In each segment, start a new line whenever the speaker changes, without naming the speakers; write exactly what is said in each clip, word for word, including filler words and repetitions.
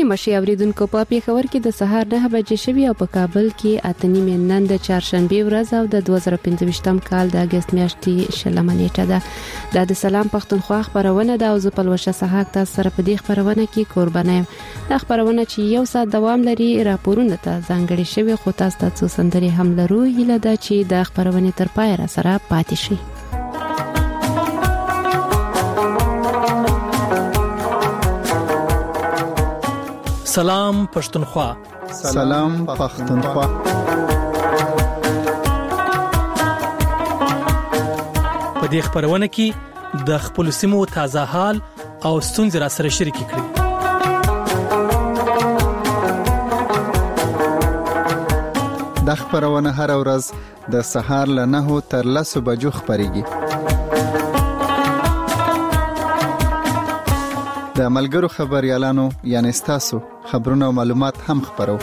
مشي اوریدونکو په پیښور کې د سهار نه بجې شوي او په کابل کې اته نیمې نن د چهارشنبه ورځ او د دوه زره پنځه کال د اگست میاشتې شلمه نیټه ده. د سلام پښتونخوا خبرونه ده او زه په لوشه سهاک تاسو سره په دې خبرونه کې قربانه یم. دا خبرونه چې یو ساعت دوام لري راپورونه ته ځانګړي شوي خو تاسو ته څو سندري هم لرو. هیله ده چې د خبرونه تر پای را سره پاتې شي.
سلام پښتونخوا.
سلام پښتونخوا.
په دې خبرونه کې د خپل سیمو تازه حال او ستونزې را سره شریک کړئ.
د خبرونه هر ورځ د سهار له نهو تر لسو بجو خبريږي. د ملګرو خبريالانو یعنی ستاسو خبرونه او معلومات هم خبرو.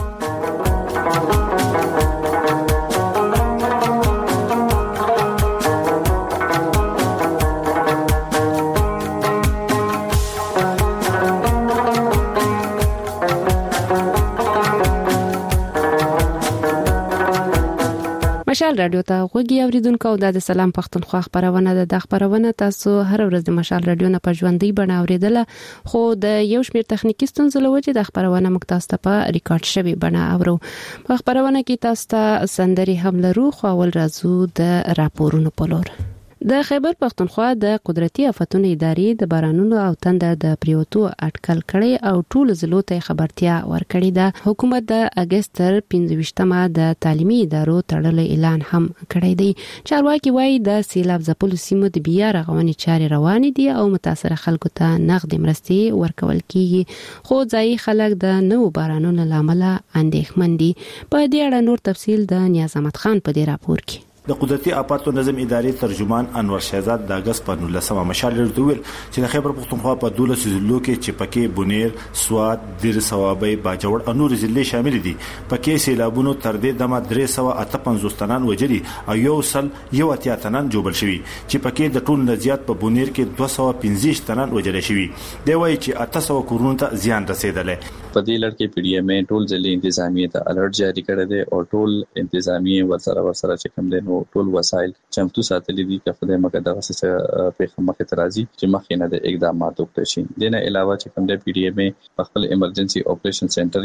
مشال رادیو ته غوږی اوریدونکو او د سلام پښتونخوا خبرونه ده. د خبرونه تاسو هر ورځ د مشال رادیو نه په ژوندۍ بڼه اوریدله خو د یو شمېر تخنیکی ستونزې له وجې د خبرونه مکتاست په ریکارډ شوی بڼه اورو. په خبرونه کې تاسو ته سندري هم لرو خو اول راځو د راپورونو په لور. د خیبر پښتونخوا د قدرتي آفتونو ادارې د بارانونو او تندر د پریوتو اټکل کړي او ټول ضلعو ته خبرتیا ورکړي. د حکومت د اگست تر پنځه د تعلیمي ادارو تړلو اعلان هم کړی دی. چارواکي وایي د سیلاب ځپلو سیمو د بیا رغونې چارې روانې دي او متاثره خلکو ته نغد مرستې ورکول کیږي خو ځایي خلک د نوو بارانونو لامل اندېښمن دي. په دې اړه نور تفصیل د نیاز احمد خان په دې راپور کې.
د قدرتي آفاتو نظم ادارې ترجمان انور شهزاد د اگست په نولسمه مشال لري ویل چې د خیبر پښتونخوا په دولس ضلعو کې چې پکې بونیر، سوات، دیر ثوابي، باجوړ او نور ضلع شامل دي. پکې سیلابونو تر دې دمه درې سوه اته پنځوس تنان وجري او یو سل یو اتیا تنان جوړ شوي چې پکې د ټول نزيات په بونیر کې دوه سوه پنځه تنان وجري شوي. دی وایي چې اته سوه کورونو ته زیان رسیدلی.
په دې لړ کې پی ډی ایم ټول ضلع انتظامیه ته الرټ جاری کړی دی او ټول انتظامیه ورسره ورسره چې کوم دی نو ټول وسایل چمتو ساتلي دي چې خدای مکه دغه څه په مخه ترازی چې مخې نه د اقدامات وکړي شي. دنه علاوه چې کوم د پی ډی ایم په خپل ایمرجنسي اپریشن سنټر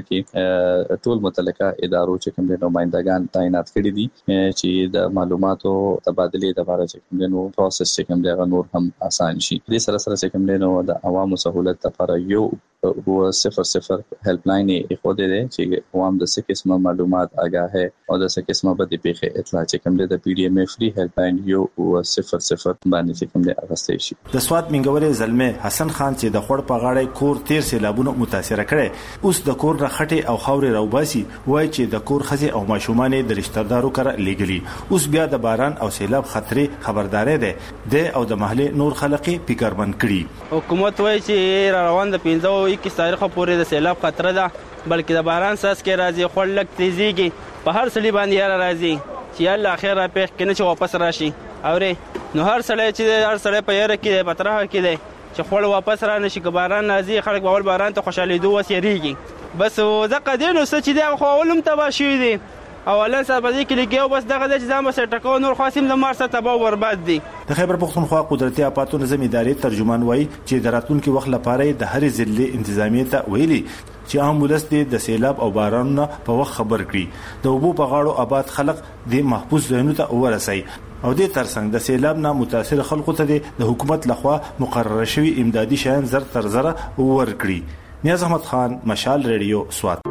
کې ټول متعلقه ادارو چې کوم د نمائندگان تعینات کړي دي چې د معلوماتو تبادله لپاره چې کوم د نو پروسس چې کوم د نور هم آسان شي. د سره سره چې کوم د نو د عوامو سہولت لپاره یو هو صفر صفر هیلپ لاین یې خو دې چې عوام د څه قسمه معلومات آگاه او د څه قسمه بده پیښه اطلاع چې کوم د پی ډی ایم فری هیلپ لاین یو هو صفر صفر باندې چې کوم د اغستې شي.
د سواد منګورې زلمه حسن خان چې د خړ په غاړې کور تیر سیلابونو متاثر کړي اوس د کور رخټي او خاورې راوباسي وای چې د کور خزي او ماشومان د رشتہدارو کړه لګلي. اوس بیا د باران او سیلاب خطرې خبرداري ده د او د محله نور خلقي فکرمن کړي.
حکومت وای چې روان د پنځو اکیس تاریخ پورې د سیلاب خطر ده بلکې د باران ساس کې راځي خړلک تیزیږي په هر سړي باندې یاره راځي چې الله اخر را پېښ کنه چې واپس راشي. اورې نو هر سړی چې هر سړی په یاره کې په تراه کې دی چې خړ واپس را نشي که باران راځي خلک باول باران ته خوشالي دوه وسیریږي. بس ځکه دې نو څه چې دی خو اولم تبا شوی دی اولا سره په دې کې لګیو بس دغه د ځام سره ټکو نور خاصم د مار سره تباہ برباد دي.
د خیبر پښتونخوا قدرتي آفاتو نظم ادارې ترجمان وایي چې د راتلونکي وخت لپاره د هر ضلع انتظامیه ته ویلي چې عام ولس د سیلاب او بارانونو په وخت خبر کړي د اوبو په غاړو آباد خلک د محفوظ ځایونو ته ورسي او د ترڅنګ د سیلاب نه متاثر خلکو ته د حکومت لخوا مقرره شوی امدادي شیان زر تر زر ورکړي. نیاز احمد خان، مشال ریډیو، سوات.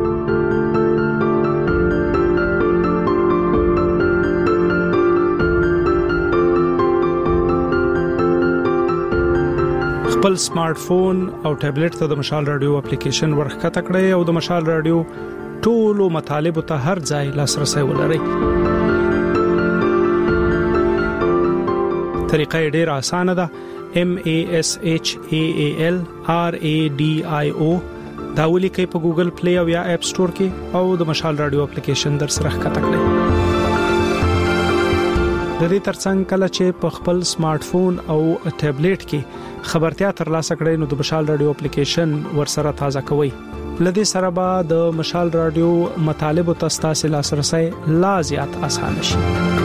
خپل سمارټ فون او ټابلیټ ته د مشال رادیو اپلیکیشن ورخکته کړئ او د مشال رادیو ټولو مطالب ته هر ځای لاسرسي ولرئ. طریقه ډیره اسانه ده. M A S H A A L R A D I O دا ولیکئ په ګوګل پلی او یا اپ سٹور کې او د مشال رادیو اپلیکیشن در سره ښکته کړئ. د دې ترڅنګ کله چې په خپل سمارټ فون او ټابلیټ کې خبرتیا ترلاسه کړئ نو د مشال رادیو اپلیکیشن ورسره تازه کوئ. لدې سره به د مشال رادیو مطالب او تاسو لاسرسي لا زیات اسانه شي.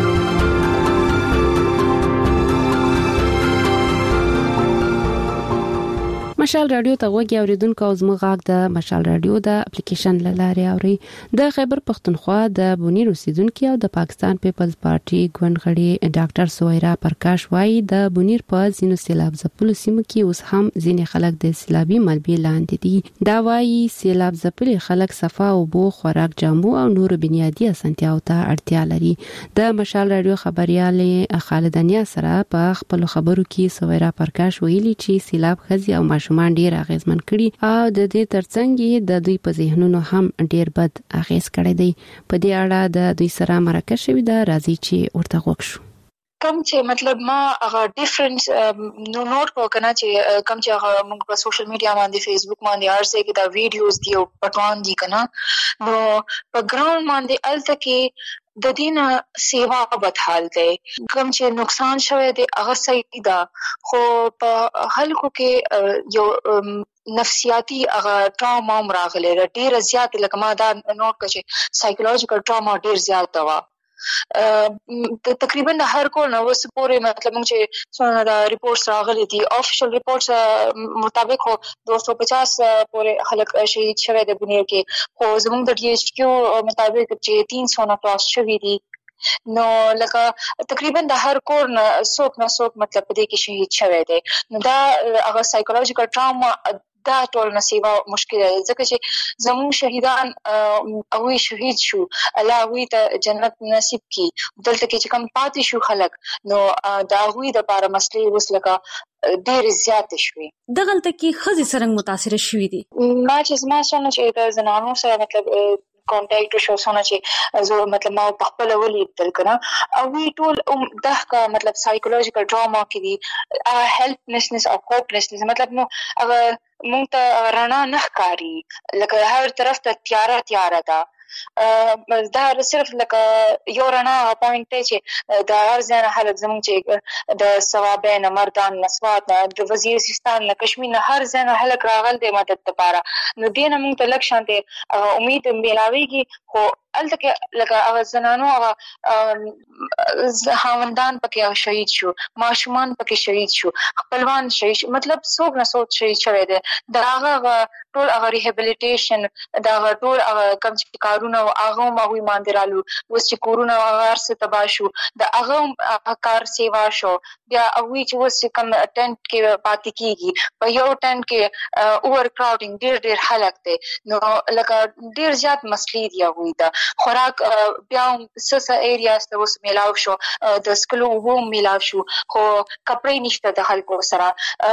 مشال رادیو ته وګورئ اوریدونکو او زموږ غاګ د مشال رادیو د اپلیکیشن لاره اوري. د خیبر پختونخوا د بونیر اوسیدونکو او د پاکستان پیپلز پارټي ګوندغړي ډاکټر سویرا پرکاش وايي د بونیر په زینو سیلاب ځپلو سیمو کې اوس هم ځینې خلک د سیلابي ملبې لاندې دي. دا وايي سیلاب ځپلي خلک صفا او بو خوراک جامو او نور بنیادی اسانتیاو ته اړتیا لري. د مشال رادیو خبريال خالدانیا سره په خپل خبرو کې سویرا پرکاش ویلي چې سیلاب خزي او ماشومان ډیر اغیزمن کړي او د دې ترڅنګ د دوی په ذهنونو هم ډیر بد اغیز کړی دی. په دې اړه د دوی سره مرکه شوې ده، راځي چې ورته وښو.
کم چې مطلب ما هغه ډیفرنس نو نوٹ کو کنه چې کم چې هغه موږ په سوشل میډیا باندې فیسبوک باندې ارزه کې دا ویډیوز دی او پټوان دي کنه، نو په ګراوند باندې الته کې د دینه سیوا بدحال دی. کوم چې نقصان شوی دی هغه صحیح ده، خو په خلکو کې یو نفسیاتی هغه ټراما راغلی ډیر زیات، لکه ما دا نوٹ کړ چې سایکولوژیکل ټراما ډیر زیات ده. تقریبا د هر کور نو وس پورې مطلب موږ چې څونه د ریپورتس راغلي دي افیشل ریپورتس مطابق هو دو سو پچاس پورې خلک شهید شوی د بنیر کې، خو زموږ د ډي ایچ کیو مطابق چې تین سو نه کراس شوی دي. نو لکه تقریبا د هر کور نه څوک نه څوک مطلب دې کې شهید شوی دی. نو دا هغه سایکولوژیکل ټراما دا ټول نصیبه مشکل دی، ځکه چې زموږ شهیدان او شهید شو الله وی ته جنت نصیب کی، دلته کې چې کم پاتې شو خلک نو دا وی د لپاره مسلې وسلکه ډېر زیات شوي.
دغلته کې ښځې څرنګه متاثر شوي دي؟
ما چې زما څونه چې د زنانو سره مطلب کانټیکټ شو څونه چې زه مطلب ما په خپل ولیدل کنه او وی ټول دغه مطلب سایکولوژیکل ډراما کې دي، هیلپلسنس او هوپلسنس، مطلب نو هغه مونږ ته رڼا نه ښکاري، لکه هر طرف ته تیاره تیاره ده. دا صرف لکه یو رڼا پوینټ دی چې د هر ځای نه خلک زموږ چې د صوابین مردان نسوات نه د وزیرستان نه کشمیر نه هر ځای نه خلک راغل دی مدد لپاره، نو دې نه مونږ ته لږ شانتې امید میلاویږي. خو الته کې لکه هغه زنانو هغه خاوندان پکې شهید شو، ماشومان پکې شهید شو، خپلوان شهید شو، مطلب څوک نه څوک شهید شوی دی. دا هغه ټول هغه ریهابلیټیشن دا هغه ټول هغه کوم چې کارونه هغه هغوی باندې رالو، اوس چې کورونه هغه هر څه تباه شو، د هغه کار سیوا شو. بیا هغوی چې اوس کوم ټینټ کې پاتې کېږي په یو ټینټ کې اوور کراوډینګ ډېر ډېر خلک دی، نو لکه ډېر زیات مسلې دي هغوی ته. خوراک بیا هم څه څه ایریاز ته اوس میلاو شو، د څښلو اوبه هم میلاو شو، خو کپړې نشته د خلکو سره،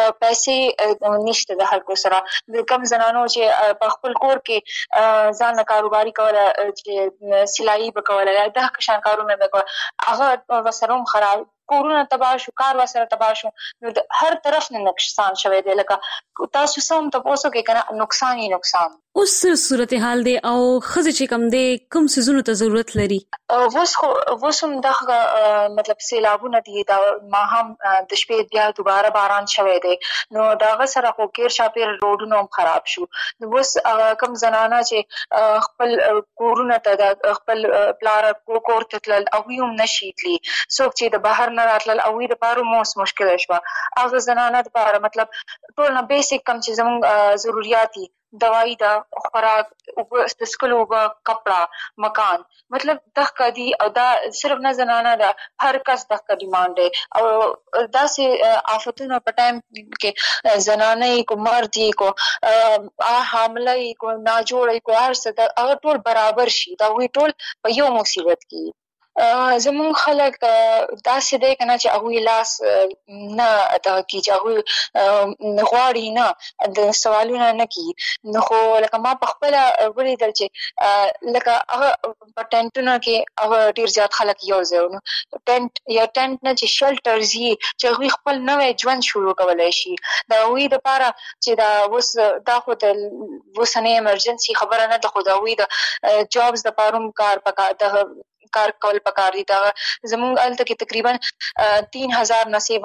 پیسې نشته د خلکو سره. د کم زنانو چې په خپل کور کې ځان کاروباري کوله چې سلایي به کوله، دغه قشان کارونه به کوله، هغه ورسره هم خراب، کورونه تباه شو، کار ورسره تباه شو. نو د هر طرف نه نقصان شوی دی، لکه تاسو سم تاسو کې کنه نقصان یې نقصان.
اوس صورتحال دی او ښځې چې کوم دی کوم څیزونو ته ضرورت لري؟
اوس خو اوس هم دغه مطلب سیلابونه دي، دا ما هم د شپې بیا دوباره باران شوی دی، نو دغه سره خو کیر شاپیر روډونه هم خراب شو. نو اوس کوم زنانه چې خپل کورونه ته د خپل پلار کور ته تلل او هم نشي تللی، څوک چې د بهر نه راتلل او د پاره موس مشکل شوه، هغه زنانه لپاره مطلب ټول نه بیسیک کم چې زموږ ضرورت دي، دوايي دا خوراک او د سکلو او کپڑا مکان، مطلب دغه دي. او دا صرف نه زنانه ده، هر کس دغه ډیماند دی. او داسې آفتونو په ټایم کې زنانه کو مرد کو حامله کو ناجوړ کو هر څه هغه ټول برابر شي، دا وی ټول په یو مصیبت کې. زمون خلک داسې دی کنه چې هغوی لاس نه دغه کي، چې هغوی غواړي نه د سوالونه نه کوي. نو خو لکه ما په خپله ولیدل چې لکه هغه په ټینټونو کې هغه ډېر زیات خلک یو ځای نو ټینټ یا ټینټ نه چې شلټرز یي چې هغوی خپل نوی ژوند شروع کولی شي. د هغوی دپاره چې دا اوس دا خو د اوسنۍ ایمرجنسي خبره نه ده، خو د هغوی د جابز دپاره هم کار پکار د کار کول پکار دي. دا زموږ هلته کې تقریبا تین هزار نصیبه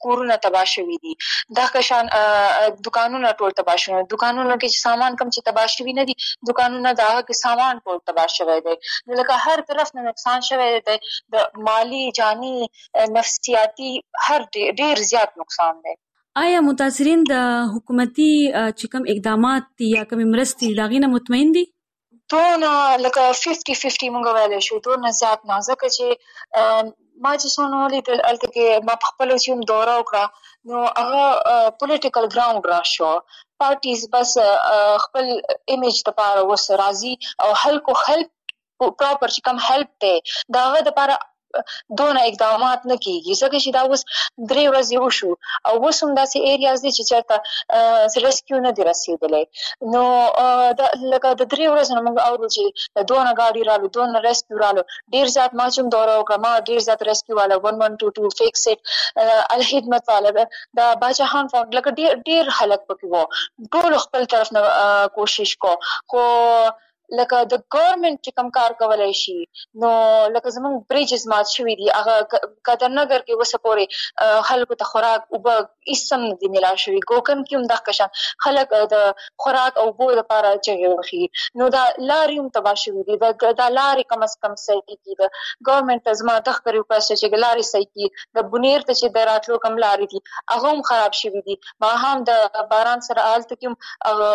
کورونه تباه شوي دي، دا کشان دکانونه ټول تباه شوي، دکانونو کې چې سامان کم چې تباه شوي نه دي، دکانونه دا هغه کې سامان ټول تباه شوی دی. نو لکه هر طرف نه نقصان شوی دی، د مالی، جانی، نفسیاتی، هر ډیر زیات نقصان دی.
آیا متاثرین د حکومتي چې کوم اقدامات دي یا کوم مرستې دا غینه مطمئن دي؟
دونه لکه ففټي ففټي مونږ ویلی شو، دونه زیات نه، ځکه چې ما چې څونه ولیدل هلته کې ما په خپلو چې هم دوره وکړه نو هغه پولیټیکل ګراوند را شو، پارټیز بس خپل ایمیج دپاره اوس راځي او خلکو هیلپ پراپر چې کوم هیلپ دی د هغه دپاره دونه اقدامات نه کېږي، ځکه چې دا اوس درې ورځې وشو او اوس هم داسې ایریاز دي چې چېرته ریسکیو نه دی رسېدلی. نو لکه د درې ورځو نه موږ اورو چې دونه ګاډي رالو، دونه ریسکیو رالو، ډېر زیات ما چې هم دوره وکړه ما ډېر زیات ریسکیو والا ون ون ټو ټو فیکس اټ الخدمت والا دا باچا خان فاونډ لکه ډېر ډېر خلک پکې وو، ټولو خپل طرف نه کوشش کو، خو لکه د ګورنمنت چې کوم کار کولی شي نو لکه زموږ بریجز مات شوي دي، هغه قدرنګر کې اوسه پورې خلکو ته خوراک اوبه هېڅ هم نه دي میلاو شوي، ګوکن کې هم دغه قشان خلک د خوراک او اوبو لپاره چغې وهي، نو دا لارې هم تباه شوي دي، دا لارې کم از کم صحیح کړي. د ګورنمنت ته زما دغه ریکویسټ چې لارې صحیح کړي، د بونیر ته چې د راتلو کوم لارې دي هغه هم خراب شوي دي، ما هم د باران سره هلته کې هم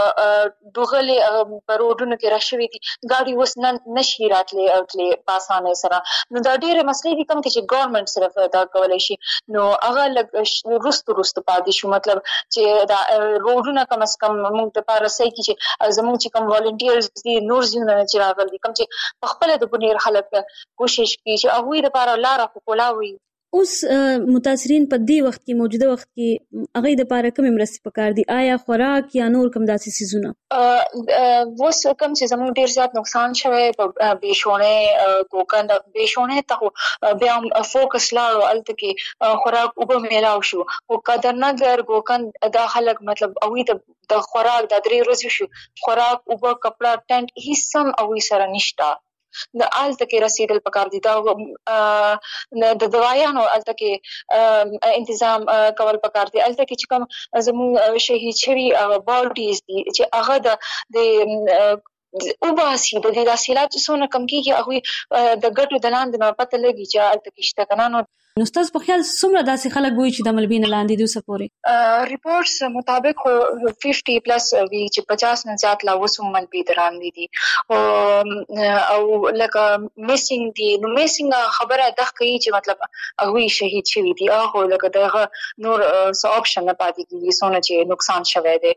ډوغلې په روډونو کې را شوي دي، ګاډي اوس نشي راتلی او تلی په اسانۍ سره. نو دا ډېرې مسلې دي کوم کې چې ګورنمنټ صرف دا کولی شي، نو هغه لږ وروستو وروستو پاتې شو، مطلب چې دا روډونه کم از کم موږ دپاره صحیح کړي چې زموږ چې کوم والنټیرز دي نور ځایونه نه چې راغلي دي، کوم چې په خپله د بونیر خلک کوشش کړي چې هغوی دپاره لاره خو کولاوي.
اوس متاثرین په دې وخت کې موجوده وخت کې هغوی دپاره کومې مرستې پکار دي؟ آیا خوراک یا نور کوم داسې څیزونه؟
اوس کوم چې زموږ ډېر زیات نقصان شوی په بېشونۍ ګوکن بېشونۍ ته خو بیا هم فوکس لاړو، هلته کې خوراک اوبه میلاو شو، خو قدرنګر ګوکن دا خلک مطلب هغوی ته د خوراک دا درې ورځې شو خوراک اوبه کپړه ټنټ هېڅ هم هغوی سره نشته، د هلته کې رسېدل پکار دي، دا د دوایانو هلته کې تنظیم کول پکار دي، هلته کې چې کوم زموږ شهید شوي باډیز دي چې هغه د وباسي، د دې حاصلات چې څونه کم کېږي هغوی د ګټو د لاندې نه پته لګي چې هلته کې شته که نه. نو
نو ستاسو په خیال څومره داسې خلک وي چې د ملبې نه لاندې دي اوسه پورې؟
ریپورټس مطابق خو ففټي پلس وي چې پچاس نه زیات لا اوس هم ملبې د لاندې دي او لکه میسینګ دي. نو میسینګ خبره دغه کوي چې مطلب هغوی شهید شوي دي، هغه لکه دغه نور څه اپشن نه پاتې کېږي څونه چې نقصان شوی دی.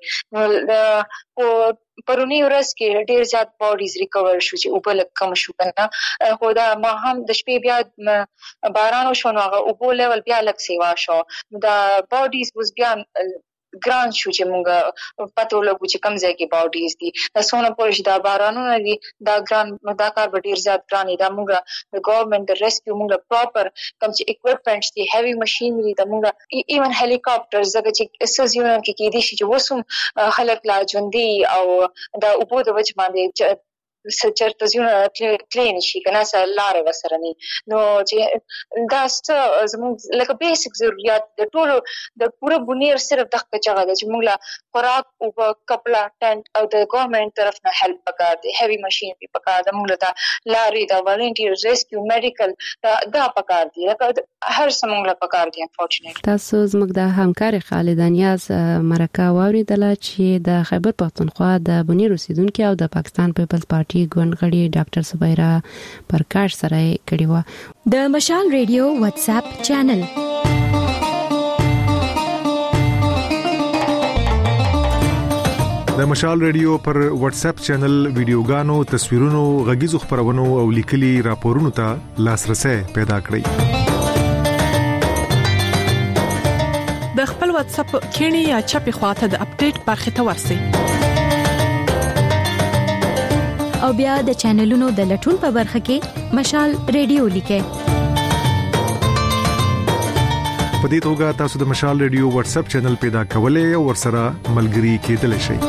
نو پرونی ورځ کې ډېر زیات باډیز ریکور شو چې اوبه لږ کم شو که نه، خو دا ما هم د شپې بیا باران وشو نو هغه اوبو لیول بیا لږ سیوا شو، نو دا باډیز اوس بیا ګران شو چې موږ پته ولګو چې کوم ځای کې باډیز دي، دا څونه پورې چې دا بارانونه دي دا ګران، دا کار به ډېر زیات ګران وي. دا موږ د ګورنمنټ د ریسکیو موږ پراپر کوم چې اکوپمنټس دي، هیوي مشینري د موږ ایون هلیکاپټر، ځکه چې څه ځایونه کې کېدای شي چې اوس هم خلک لا ژوندي او د اوبو د وجې باندې چېرته ځایونه تللی نه شي که نه څه لارې ورسره نه وي. نو چې دا څه زموږ لکه بیسک ضروریات د ټولو د پوره بونیر صرف دغه کچه ده چې موږ له خوراک، اوبه، کپړه، ټنټ او د ګورنمنټ طرف نه هیلپ پکار دی، هیوي مشینري پکار ده، موږ له دا لارې، دا والنټیر ریسکیو، میډیکل دا پکار دي، لکه هر څه موږ له پکار دي. انفارچونیټلی
تاسو زموږ د همکارې خالده نیاز مرکه واورېدله چې د خیبر پښتونخوا د بونیر اوسیدونکي او د پاکستان پیپلز پارټي ګوند غړي ډاکټر سبیرا پرکاش سره کړي و.
د مشال ریډیو واتس اپ چینل
د مشال ریډیو پر واتس اپ چینل ویډیوګانو، تصویرونو، غږیزو خبرونو او لیکلي راپورونو ته لاسرسي پیدا کړئ.
د خپل واتس اپ کینی یا چپی خواته د اپډیټ برخه ته ورسئ
او بیا د چینلونو د لټون په برخه کې مشال ریډیو لیکئ.
په دې توګه تاسو د مشال ریډیو واتس اپ چینل پیدا کولای او ورسره ملګري کېدلی شئ.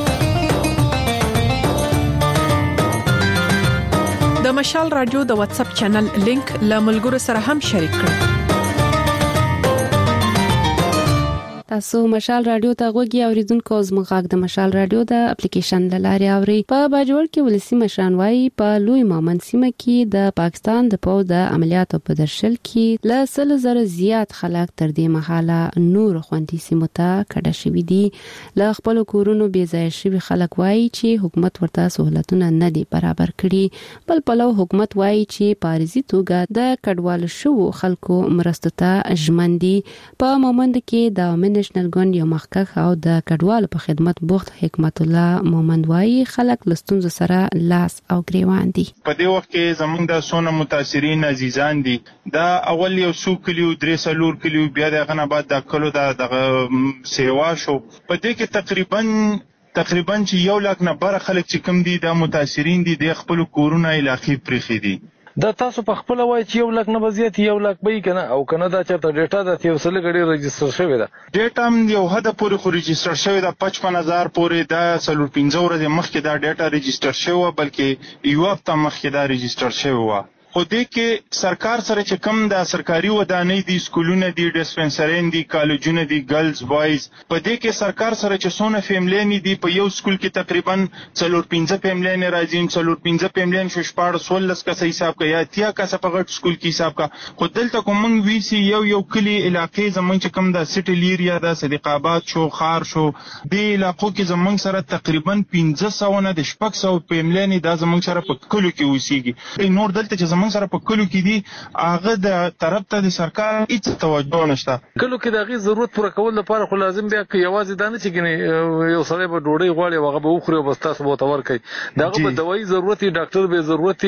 د مشال رادیو د واتس اپ چینل لینک له ملګرو سره هم شریک کړئ.
تاسو مشال رادیو ته غوږی اوریدونکو زموږ غږ د مشال رادیو د اپلیکیشن لاري اوري په باجوړ کې ولسی مشران وایي په لوی مامن سیمه کې د پاکستان د پوز د عملیاتو په درشل کې ل سل زره زیات خلک تر دې مهاله نور خوندي سیمه ته کډه شوي دي. ل خپل کورونو بې ځای شوي خلک وایي چې حکومت ورته سہولتونه نه دي برابر کړي. بل پلو حکومت وایي چې پاریزي توګه د کډوال شو خلکو مرستو ته ژمندي. په مومند کې د نېشنل ګوند یو مخکخ او د کډوالو په خدمت بوخت حکمت الله مومند وایي خلک لستونز سره لاس او گریوان دي.
په دې وخت کې زمونږ د سونه متاثرین عزیزان دي دا اول یو سو کلیو درې سلور کلیو بیا د غنه بعد د کلو د سیوا شو. په دې کې تقریبا تقریبا چې یو لاک نه بره خلک چې کم دي د متاثرین دي د خپل کورونه علاقې پرېخي دي.
دا تاسو په خپل وای چې یو لاک نه بزیات یو لاک به کنه او کنه دا چې ډیټا د یو سل غړي ريجستره شوی دا
ډیټا هم یو حد پورې خو ريجستره شوی دا پچپن هزار پورې دا سلور پنځه ورځې مخکې دا ډیټا ريجستره شوی بلکې یو هفته مخکې دا ريجستره شوی و. خو دې کې سرکار سره چې کم د سرکاري ودانۍ دي سکولونه دي ډیسپنسرین دي کالجونه دي ګرلز بوایز په دې کې سرکار سره چې سونه فیملین دي په یو سکول کې تقریبا څلور پنځه فیملین راځي څلور پنځه فیملین شو شپږ سولس کسه حساب کوي یا اتیا کسه په غټ سکول کې حساب کا. خو دلته کوم وی سي یو یو کلی علاقې زمونږ چې کم د سټل ایریا د صدیق آباد شو خار شو دې علاقو کې زمونږ سره تقریبا پنځه سو نه د شپږ سو فیملین دا زمونږ سره په کلو کې اوسېږي. نور دلته چې من سره په کلو کې دي هغه د طرف ته د سرکار هیڅ توجه نشته.
کلو کې د غي ضرورت پوره کول لپاره خو لازم بیا کې یوازې دانه چې ګنې یو سړی به ډوډۍ غواړي هغه به وخوري او بس تاسو به تور کوي دغه به دوايي ضرورت ډاکټر به ضرورت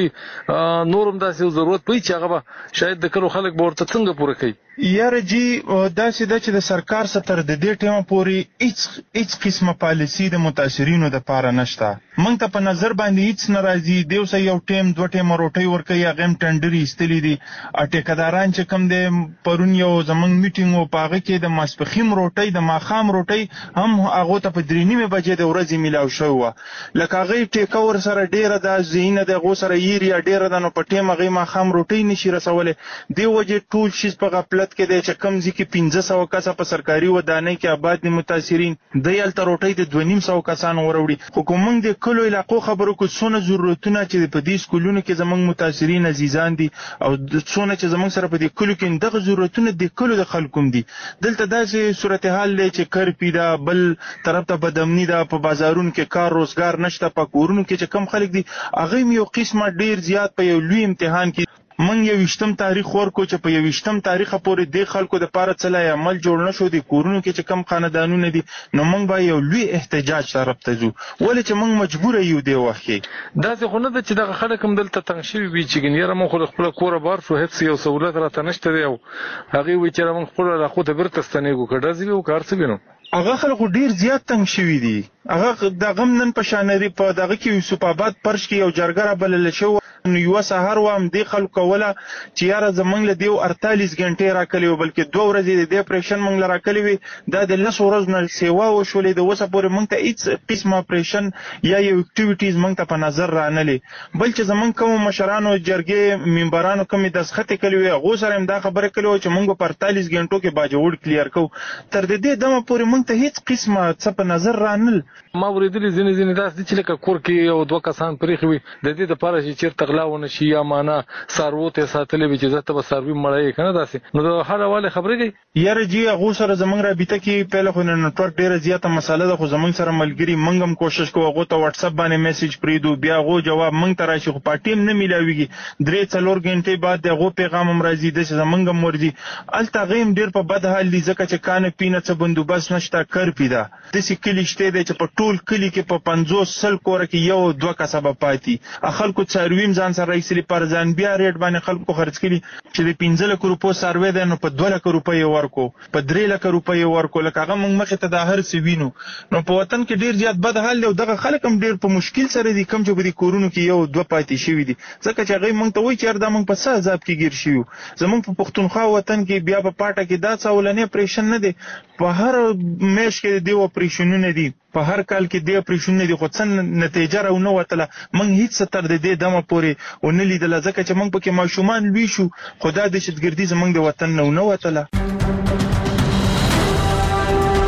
نورم داسې ضرورت پي چې هغه به شاید د کلو خلک به ورته څنګه پوره کوي.
یاره جی داسې د چې د سرکار ستر د دې ټیمه پوري هیڅ هیڅ قسمه پالیسی د متاثرینو د پاره نشته. مونږ ته په نظر باندې هیڅ ناراضي دیو سه یو ټیم دوه ټیم روټي ورکي هغه ټندري استلی دي اټیکداران چې کم دي پرون یو زمنګ میټینګ او پاغه کې د ماسپخیم روټي د ماخام روټي هم هغه ته په درې نیمه بجې د ورځې میلاو شو لکه هغه ټیکور سره ډیره د زینه د غو سره یری ډیره د نو په ټیم هغه ماخام روټي نشي رسولې دی وجه ټول شي په غفلت کې د چې کم ځکه پنځه سو کسه په سرکاري ودانۍ کې آباد دي متاثرین د یل تر روټي د دوه نیم سو کسانو وروړي. حکومت د کلو علاقو خبرو کو سونه ضرورتونه چې په دې سکولونو کې زمنګ متاثرین عزیزان دي او د څونه چې زمونږ سره په دې کلو کې دغه ضرورتونه د کلو د خلکو دي. دلته داسې صورتحال دی چې کار پیدا بل طرف ته بدامنی ده په بازارونو کې کار روزګار نشته په کورونو کې چې کم خلک دي هغه یو قسمه ډیر زیات په یو لوی امتحان کې من یو وشتم تاریخ ورکو چې په یو وشتم تاریخ پورې د خلکو د پاره چلای عمل جوړ نشو دي کورونو کې چې کم خاندانونه دي نو موږ به یو لوی احتجاج طرف ته ځو ولې چې موږ مجبور یو دی وخت
دا څه خو نه د چې د خلک هم دلته تنګ شوي وي چې ګنیره مو خو خپل کور بار شو هیڅ یو سہولت را تنشته دی او هغه وی چې موږ خپل راخو ته برته ستنېګو کډه زیو کار څه وینو
هغه خلکو ډیر زیات تنگ شوي دي. هغه د غم نن په شانري په دغه کې یوسف آباد پرش کې یو جرګه بلل شو نو یو سحر و هم دی خلکو کوله چې یاره زمنګ له دیو اړتالیس غنټې راکلی و بلکې دوه ورځې د اپریشن منګ راکلی وي دا د لس ورځو نه سیوا وشولې د وسه پورې منګ ته هیڅ قسم اپریشن یا یو اکټیویټیز منګ ته په نظر رانلې بل چې زمنګ کوم مشرانو جرګې ممبرانو کوم د سخت کلی وي غو سره هم دا خبره کړو چې منګ په اړتالیس غنټو کې باجوړ کلیر کو تر دې دمه پورې منګ ته هیڅ قسمه څه په نظر رانل.
ما ورېدلې ځینې ځینې داسې چې لکه کور کې یو دوه کسان پرېښي وي د دې دپاره چې چېرته غلا ونه شي یا معنا څاروو ته یې ساتلی وي چې زه ته به څاروي مړی که نه داسې نو د هر حوالې خبرې کوي.
یاره جي هغو سره زموږ رابطه کې پهله خو د نټورک ډېره زیاته مسله ده خو زموږ سره ملګري موږ هم کوشش کوو هغو ته واټساپ باندې میسج پرېږدو بیا هغو جواب موږ ته راشي خو پارټي هم نه میلاویږي درې څلور غنټې بعد د هغو پیغام هم راځي داسې زموږ هم ورځي هلته هغه هم ډېر په بد حال دي ځکه چې کانه پینه څه بندوبست نشته کرپي ده داسې کلي شته دی چې په ټول کلي کې په پنځوس سل کوره کې یو دوه کسه به پاتې خلکو څاروي هم ځان سره رایستلي پر ځان بیا ریټ باندې خلکو خرڅ کړي چې د پنځه لکه روپو څاروی دی نو په دوه لکه روپۍ ورکو په درې لکه روپۍ ورکو لکه هغه موږ مخې ته دا هر څه وینو نو په وطن کې ډېر زیات بد حال دی او دغه خلک هم ډېر په مشکل سره دي کوم چې په دې کورونو کې یو دوه پاتې شوي دي ځکه چې هغوی موږ ته وایي چې یار دا موږ په څه عذاب کې ګیر شوي یو زموږ په پښتونخوا وطن کې بیا په پاټه کې دا څه اولنی اپریشن نه دی په هر میاشت کې د دې اپریشنونه دي په هر کال کې دې اپریشنونه دي خو څه نتیجه راونه وتله موږ هیڅ تر دې دمه پورې ونه لیدله ځکه چې موږ پکې ماشومان لوی شو خو دا دهشتګردي زموږ د وطن نه ونه وتله.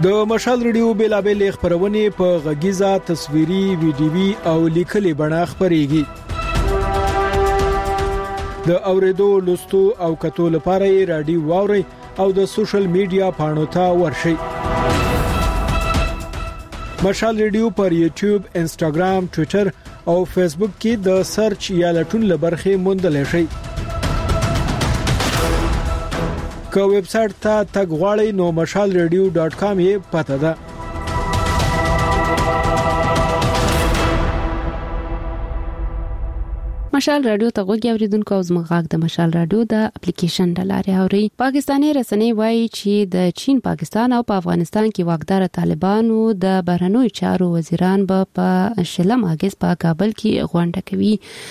د مشال ریډیو بیلابل خبرونه په غږیزه تصویري ویډیوي او لیکلي بڼه خبريږي د اوریدو لوستو او کتو لپاره یې رادیو واوري او د سوشل میډیا پاڼو ته ورشئ مشال ریډیو پر یوټیوب انسټاګرام ټوئیټر او فیسبوک کې د سرچ یا لټون لبرخه موندل شي که ویب سټ ته تګ غواړئ نو مشال ریډیو ډاټ کام یې پته ده
مشال رادیو ته غوږی اوریدونکو او زموږ د مشال رادیو د اپلیکیشن د لارې اوري پاکستاني رسنۍ وایي چې د چین پاکستان او په افغانستان کې واکدار طالبانو د بهرنیو چارو وزیران به په شلم اگست په کابل کې غونډه کوي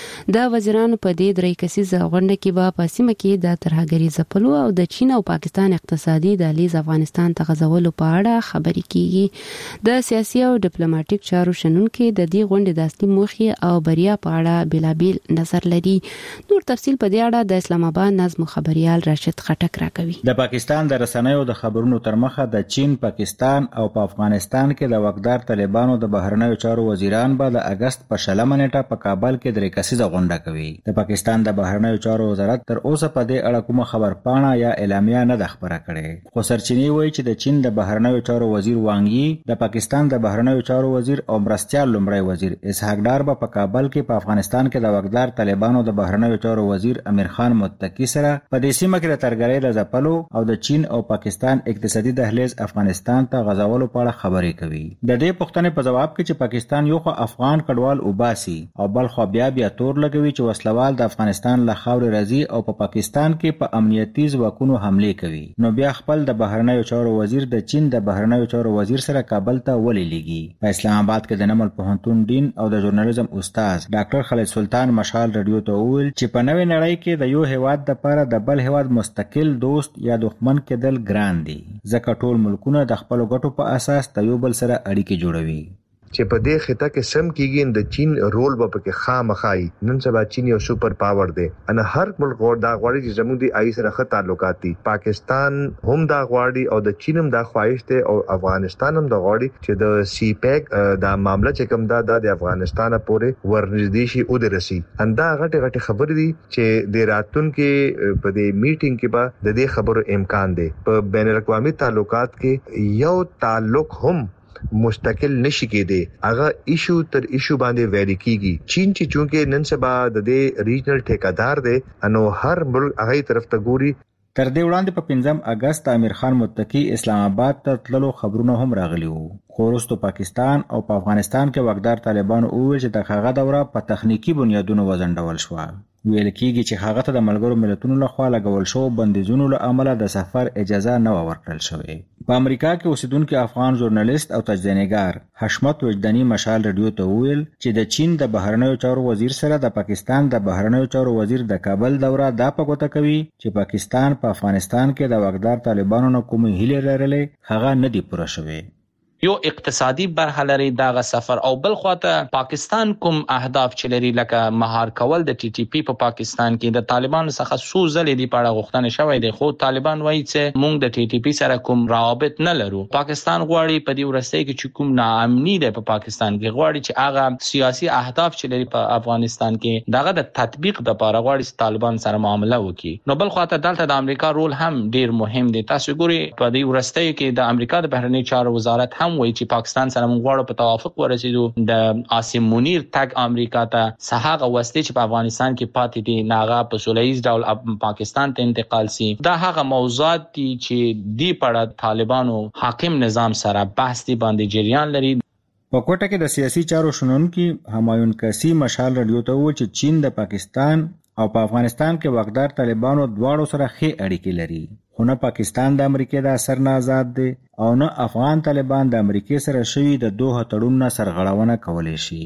د وزیرانو په دې درې کسیزه غونډه کې به په سیمه کې د ترهګری ځپلو او د چین او پاکستان اقتصادي دهلیز افغانستان ته غځولو په اړه خبرې کیږي د سیاسي او ډیپلوماټیک چارو شنونکو د دې غونډې د اصلي موخې او بریا په اړه بلابل نظر لري نور تفصيل په دې اړه د اسلام آباد نظم خبريال راشد خټک راکوي
د پاکستان د رسنیو د خبرونو تر مخه د چین پاکستان او په افغانستان کې د واکدار طالبانو د بهرنیو چارو وزیران به د اگست په شلمه نیټه په کابل کې درې کسیزه غونډه کوي د پاکستان د بهرنیو چارو وزارت تر اوسه په دې اړه کومه خبر پاڼه یا اعلامیه نه ده خبره کړې خو سرچینې وایي چې د چین د بهرنیو چارو وزیر وانګ یي د پاکستان د بهرنیو چارو وزیر او مرستيال لومړی وزیر اسحاق ډار په کابل کې په افغانستان کې د واکدار طالبانو د بهرنیو چارو وزیر امیر خان متکی سره په دې سیمه کې د ترګری د ځپلو او د چین او پاکستان اقتصادي دهلیز افغانستان ته غځولو په اړه خبرې کوي د دې پوښتنې په جواب کې چې پاکستان یو خو افغان کډوال وباسي او بل خو بیا بیا تور لګوي چې وسلوال د افغانستان له خاورې راځي او په پا پاکستان کې په پا امنیتي ځواکونو حمله کوي نو بیا خپل د بهرنیو چارو وزیر د چین د بهرنیو چارو وزیر سره کابل ته ولې لګي په اسلام آباد کې د نمل پوهنتون ډین او د ژورنالیزم استاد ډاکټر خالد سلطان مشال رادیو ته وویل چې په نوې نړۍ کې د یو هیواد د لپاره د بل هیواد مستقل دوست یا دښمن کېدل ګران دي ځکه ټول ملکونه د خپل ګټو په اساس د یو بل سره اړیکې جوړوي
چې په دې خطه کې سم کېږي د چین رول به پکې خامخای نن سبا چین یو سپر پاور دی ان هر ملک ور دا غواړي چې زموږ د آی سره ښه تعلقات دي پاکستان هم دا غواړي او د چین هم دا خواهش دی او افغانستان هم دا غواړي چې د سی پیک دا معاملہ چې کوم دا د افغانستان پورې ورنږدې شي او درسي اندا غټه غټه خبر دي چې د راتون کې په دې میټینګ کې به د دې خبرو امکان دی په بین الاقوامي تعلقات کې یو تعلق هم مستقل نشي کېده هغه ایشو تر ایشو باندې ویری کیږي چین چې چونکه نن سبا د دې ریجنل ټیکادار دی انو هر ملک هغه طرف ته ګوري
تر دې وړاندې په پنځم اگست امیر خان متکی اسلام آباد ته تللو خبرونه هم راغلي وو خو وروسته پاکستان او په افغانستان کې واکدار طالبانو وویل چې د هغه دوره په تخنیکی بنیادونو وزنډول شو ویل کېږي چې هغه ته د ملګرو ملتونو لخوا لګول شو بندیزونو له امله د سفر اجازه نه ورکړل شوې په امریکا کې اوسیدونکو افغان ژورنالیست او تجزیه‌نګار حشمت وجداني مشال رادیو ته ویل چې د چین د بهرنیو چارو وزیر سره د پاکستان د بهرنیو چارو وزیر د کابل دوره دا په ګوته کوي چې پاکستان په افغانستان کې د واکدار طالبانو نه کومې هیلې لرلې هغه نه دی پوره شوې
یو اقتصادي برخه لري دغه سفر او بل خواته پاکستان کوم اهداف چې لري لکه مهار کول د ټي ټي پی په پاکستان کې د طالبانو څخه څو ځلې دی په اړه غوښتنه شوې ده خو طالبان وایي چې موږ د ټي ټي پی سره کوم روابط نه لرو پاکستان غواړي په دې ورسته کې چې کوم ناامني ده په پاکستان کې غواړي چې هغه سیاسي اهداف چې لري په افغانستان کې دغه د تطبیق د لپاره غواړي چې طالبان سره معامله وکړي نو بل خواته دلته د امریکا رول هم ډیر مهم دی تاسو ګوري په دې ورسته کې د امریکا د بهرنی چارو وزارت هم وایي چې پاکستان سره موږ غواړو په توافق ورسېدو د عاصم منیر تګ امریکا ته صحاغه وسته چې په افغانستان کې پاتې دي ناغه په سولهییز ډول پاکستان ته انتقال سي دا هغه موضوعات دي چې دی په طالبانو حاکم نظام سره بحث دي باندې جریان لري
په کوټه کې د سیاسي چارو شنونکي همایون کسی مشال رادیو ته و چې چین د پاکستان او په افغانستان کې واکدار طالبانو دواړو سره ښې اړیکې لري خو نه پاکستان د امریکای د اثر نه آزاد دي او نه افغان طالبان د امریکای سره شوی د دوه تړون نه سرغړونه کولای شي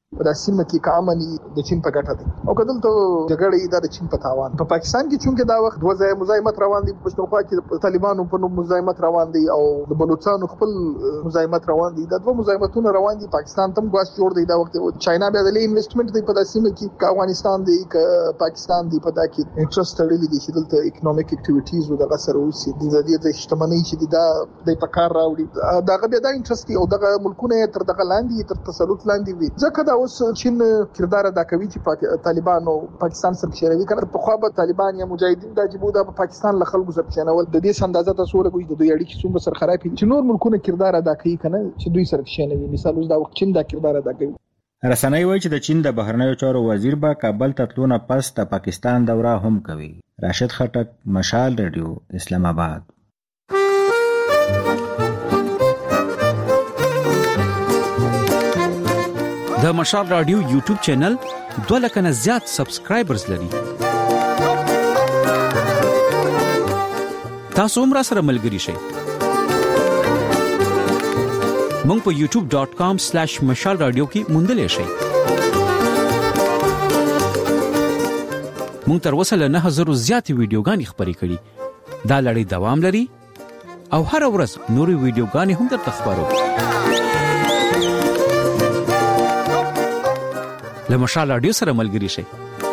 په سیمه کې کامني د چین په ګټه دي او کله ته جګړې د چین په تاوان په پاکستان کې چونکه دا وخت دوه ځای مزاحمت روان دي په پښتونخوا کې طالبانو په نوم مزاحمت روان دي او د بلوچستان خپل مزاحمت روان دي د دوه مزاحمتونو روان دي پاکستان تم غواس جوړ دی دا وخت چاینا بیا د انویسټمنټ دی په سیمه کې کا افغانستان دی کا پاکستان دی په دا کې انټرست لري دي چې دلته اکونومیک اکټیویټیز او د غسر اوسي د زیاتې د اجتماعي چې دا د پکار راوړي دا غبي دا انټرست او د ملکونه تر دغه لاندې تر تسلط لاندې وي ځکه دا اوس چین کردار ادا کوي چې طالبان او پاکستان سره شریک کړي په خو به طالبان یا مجاهدین د جبودا په پاکستان له خلکو سره شنول د دې اندازه تاسو ورغوي د دوی اړیکې څومره سره خراب دي چې نور ملکونه کردار ادا کوي کنه چې دوی سره شنوي مثال اوس دا چین دا کردار ادا کوي.
رسنۍ وایي چې د چین د بهرنیو چارو وزیر به کابل ته تلونه پس د پاکستان دورہ هم کوي. راشد خټک، مشال رادیو، اسلام آباد.
د مشال رادیو یوټیوب چینل دوه لک نه زیات سبسکرایبرز لري. تاسو هم را سره ملګري شئ. مونږ په یوټیوب ډاٹ کام سلیش مشال رادیو کې موندلې شئ. مونږ تر اوسه له نه هزار زیات ویډیوګانې خپرې کړې. دا لړۍ دوام لري او هر ورځ نورې ویډیوګانې هم درته خپرو. له مشال رادیو سره ملګري شئ.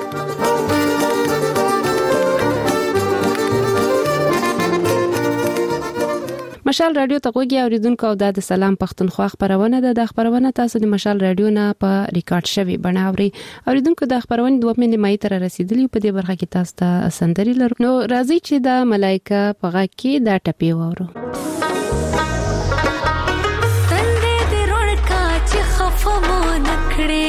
مشال رادیو ته غوږی اوریدونکو او د سلام پښتونخوا خبرونه ده. د خبرونه تاسو د مشال رادیو نه په ریکارډ شوی بڼه اوري. اوریدونکو د خبرونه دوه مې مې تر رسیدلی په دې برخه کې تاسو ته سندري لرو. نو راځي چې د ملائکه په غږ کې دا ټپي وورو.
تندې دې روړکا چې خفه مو نکړې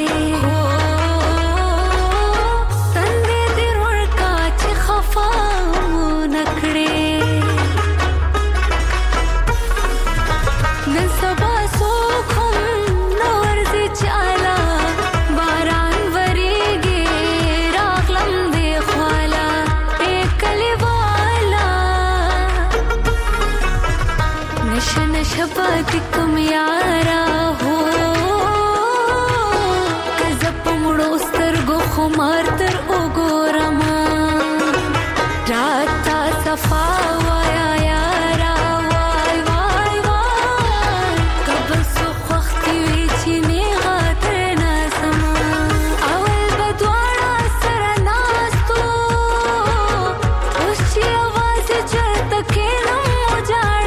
شبادی کم یارا ہو کزپ مڑو سترگو خمار تر اگورما راتا صفا وایا یارا وای وای وای قبر سو خوختی وی چینی غاتر ناسما اول بدوانا سرناستو اس چی آواز چرتکے نمو جاڑا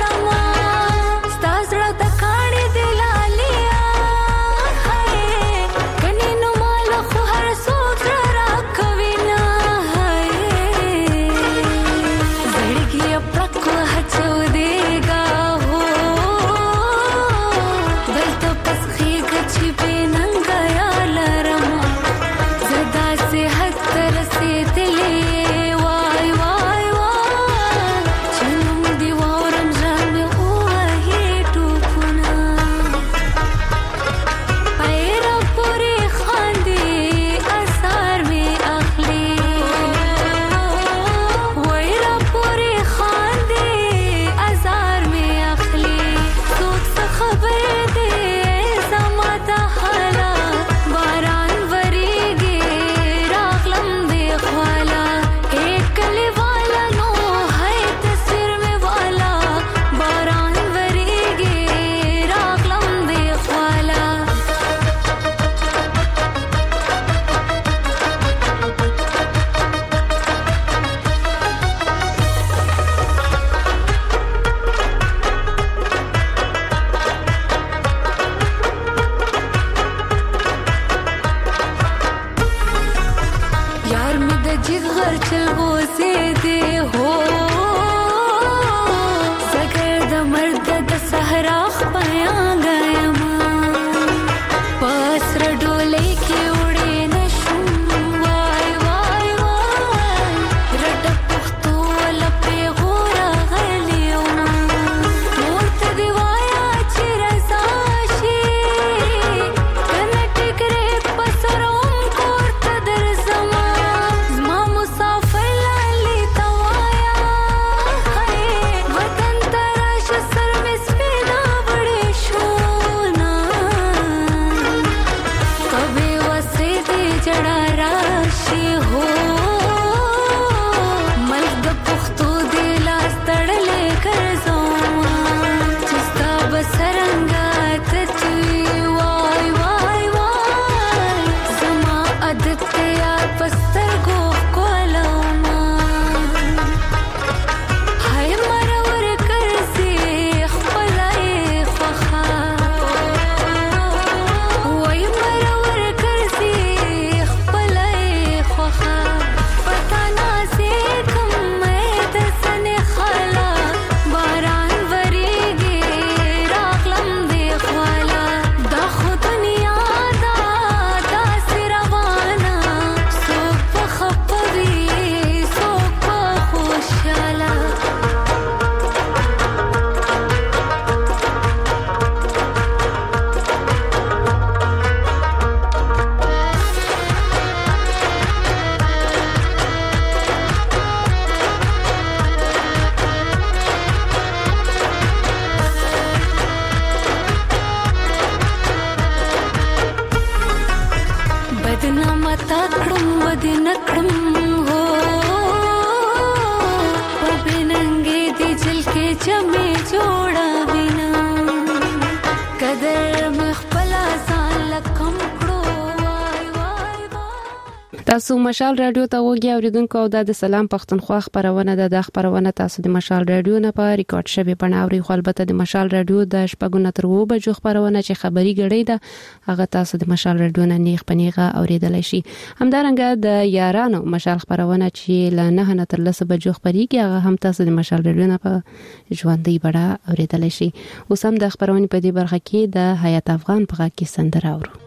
تاسو مشال رادیو ته وګورئ اوریدونکو او د سلام پښتونخوا خبرونه ده د خبرونه تاسو د مشال رادیو نه په ریکارډ شوی بڼاوري خو البته د مشال رادیو د شپږونه تر وو بجو خبرونه چې خبري غړي ده هغه تاسو د مشال رادیو نه نیغ پنیغه اوریدل شي همدارنګه د یارانو مشال خبرونه چې ل نه نه تر لس بجو خبريږي هغه هم تاسو د مشال رادیو نه په ژوندۍ بڼه اوریدل شي اوس هم د خبرونه په دې برخه کې د حیات افغان په کې سندره اورو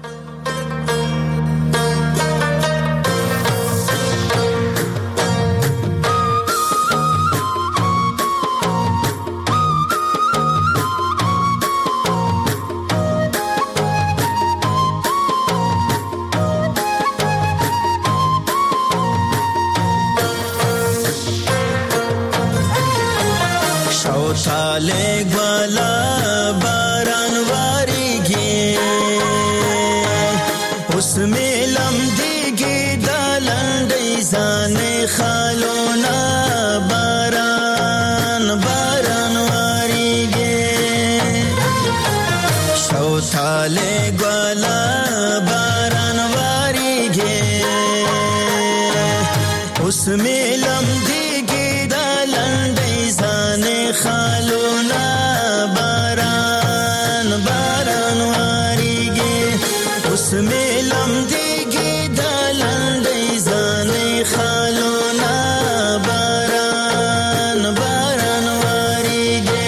شوشاله گوالا باران واریگی اسمی لمدیگی دالندی زانی خالونا باران باران واریگی شوشاله گوالا باران واریگی اسمی لمدیگی دالندی زانی خالونا باران باران واریگی اسمی لمدیگی دالندی زانی خالونا باران باران واریگی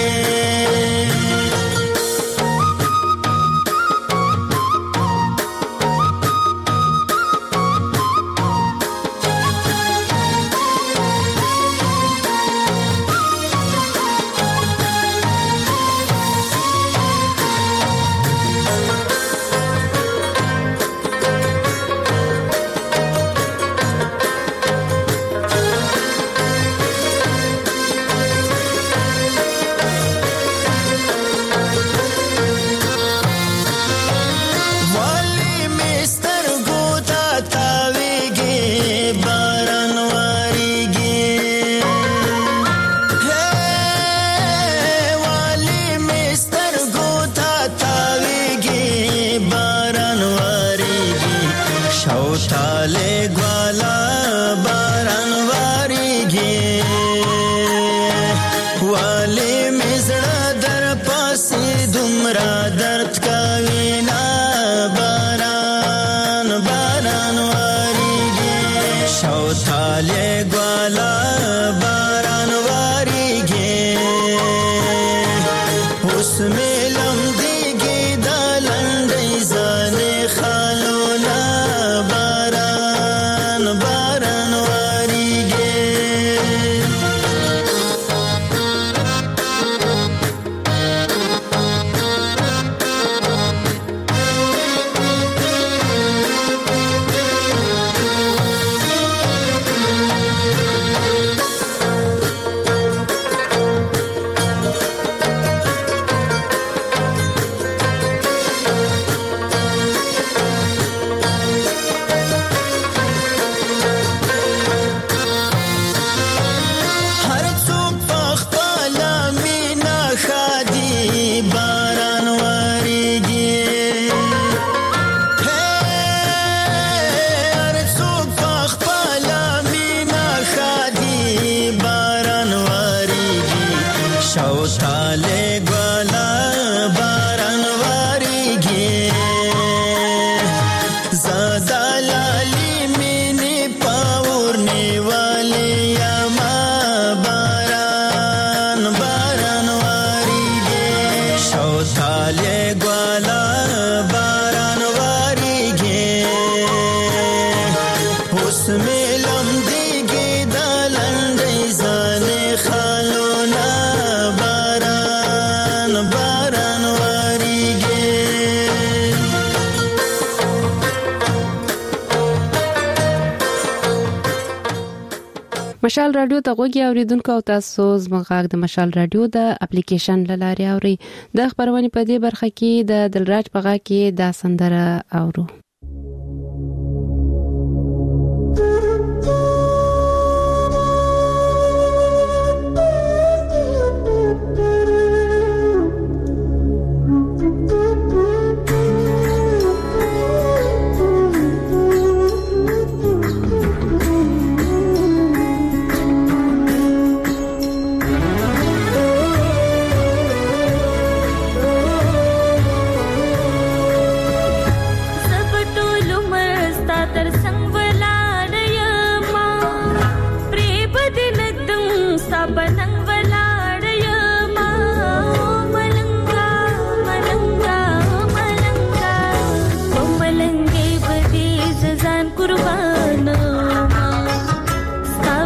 مشال رادیو ته غوږی اوریدونکو او تاسو زموږ د مشال رادیو د اپلیکیشن لاري اوري د خبرونه په دې برخه کې د دلراج پغا کې د سندره اورو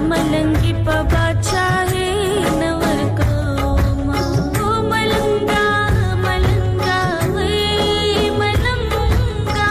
मलंगी पे बादशाह नवर कोमा ओ मलंगा मलंगा वे मलंगा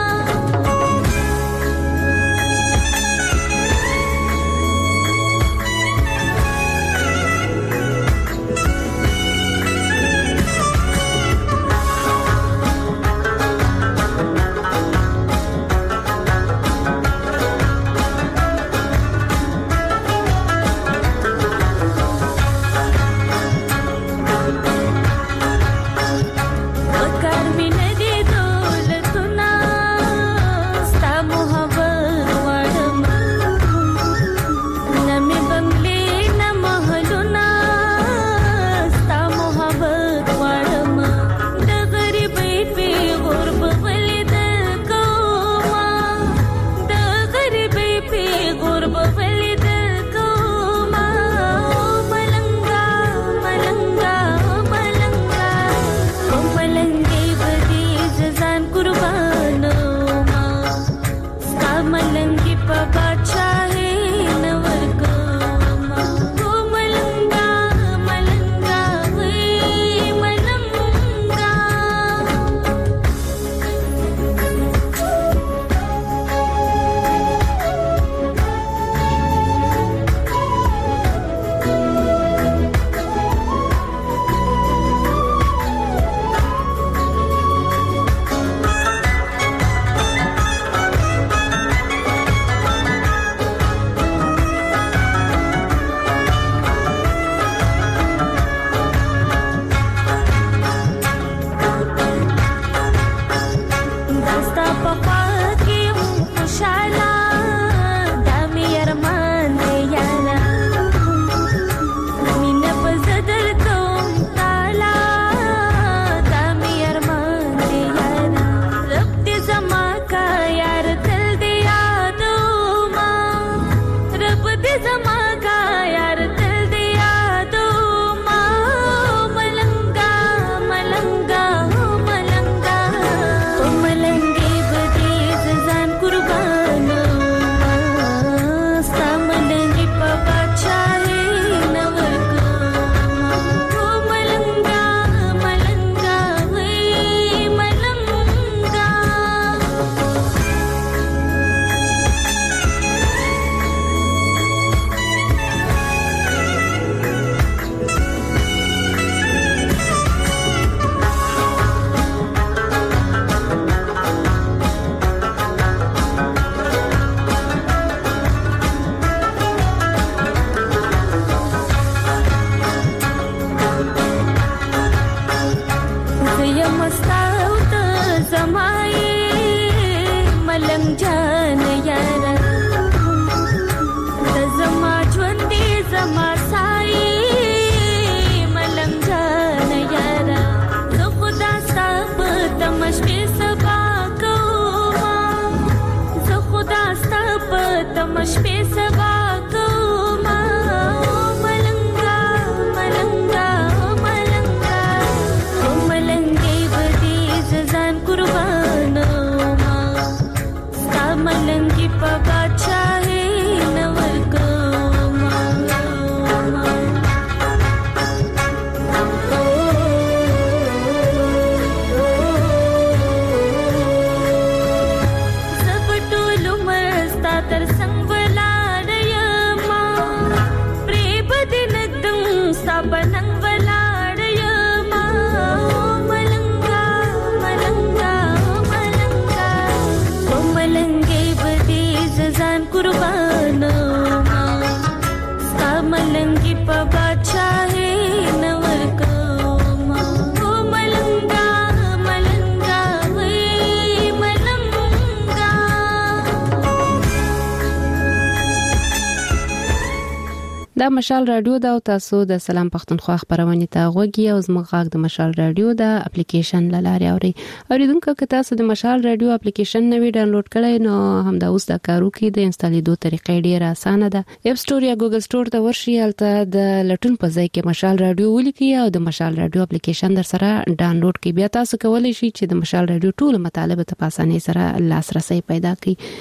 دا مشال رادیو دا او تاسو د سلام پښتونخوا خبرونه ته غوږی او زموږ د مشال رادیو د اپلیکیشن لاره اوري اوریدونکو که تاسو د مشال رادیو اپلیکیشن نوی ډاونلوډ کړئ نو هم دا اوس د کارو کې د انسټالیدو طریقې ډیره اسانه ده اپ سٹور یا ګوګل سٹور ته ورشي البته د لټون په ځای کې مشال رادیو ولیکي او د مشال رادیو اپلیکیشن در سره ډاونلوډ کړئ بیا تاسو کولی شئ چې د مشال رادیو ټول مطالب ته په اسانۍ سره لاسرسي پیدا کړئ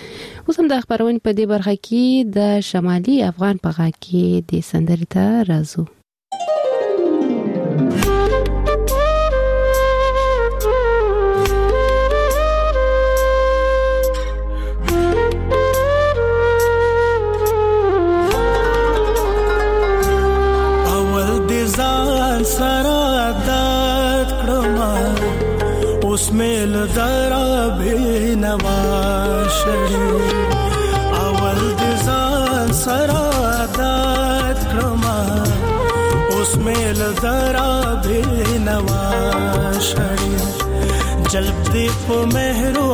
اوس هم د خبرونې په دې برخه کې د شمالي افغان په غا کې د سندرې ته راځو.
اسمیل درا بینوا شری اول دزان سرادات کرما اسمیل درا بینوا شری جلب دی په مهرو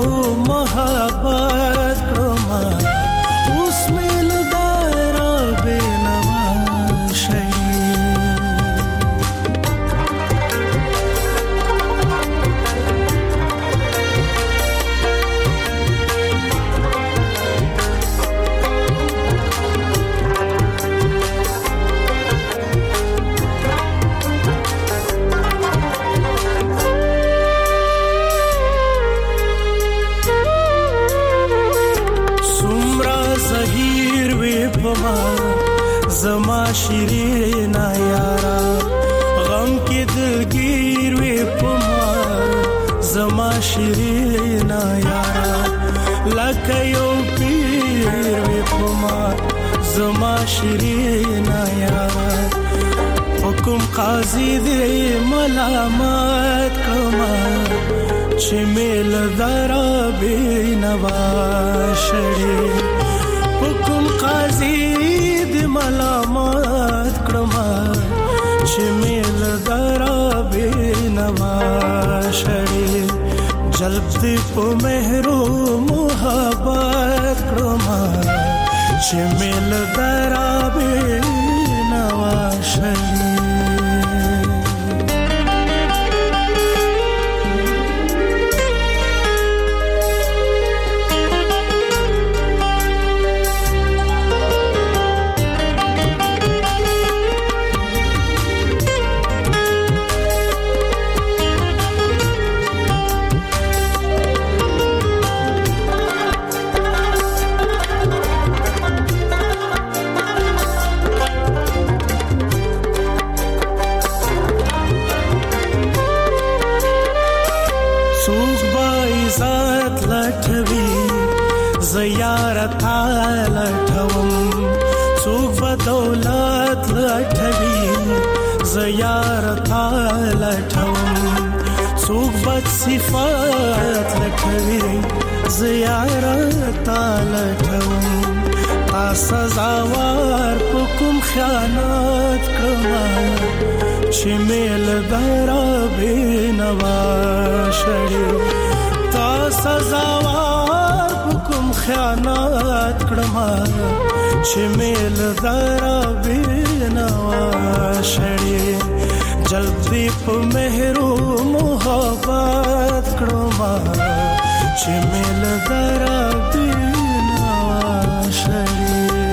محبت کرما اسمیل درا بینوا شری زما شیرینا یارا غم کې دلگیر وی پما زما شیرینا یارا لکه یو پیر وی پما زما شیرینا یارا حکم قاضی دې ملامت کما چې میل درا بینوا شری حکم قاضی ملامت کرما چې میل درا بینوا شری جلب دی په مهرو محبت کرما چې میل درا بینوا شری زیارت لټوم څوک په دولت لټوي زیارت لټوم څوک په صفات لټوي زیارت لټوم تاسو زاوار په کوم خیانت کما چې میل درا بینوا شری تاسو زاوار کوم خیانت کړما چې میل درا بینوا شری جلبی په مهرو محبت کړما چې میل درا بینوا شری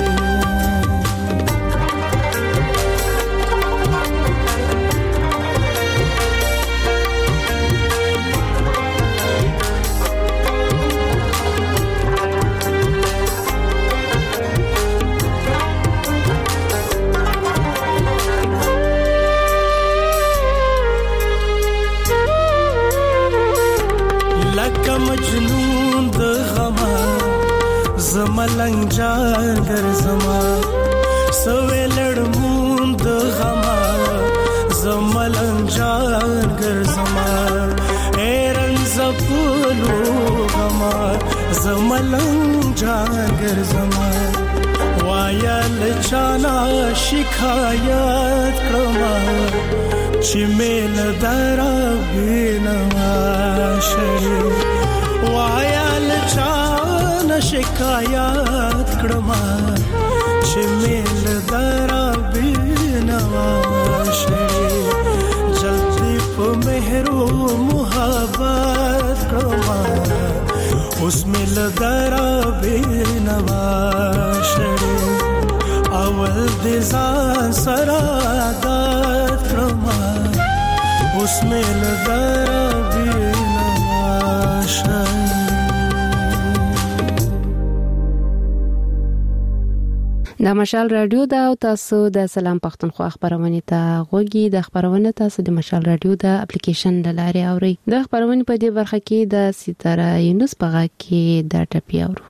مجنون د غما زملنګ جانګر زما سوې لړمون د غما زملنګ جانګر زما ایرن زپلو غما زملنګ جانګر زما وایا لچانا شکایت کړما چې میل درا بینوا شری وایا لچانا شکایت کړما چې میل درا بینوا شری جلدی په مهرو محبت کړما اوس میل درا بینوا شری اول دې ځان سره عادت کړما اوس میل درا بینوا شری
د مشال رادیو دا او تاسو د سلام پښتونخوا خبرونه ته غوږی د خبرونه تاسو د مشال رادیو د اپلیکیشن لاره اوري د خبرونه په دې برخه کې د ستاره یونس پغا کې د ټپی اورو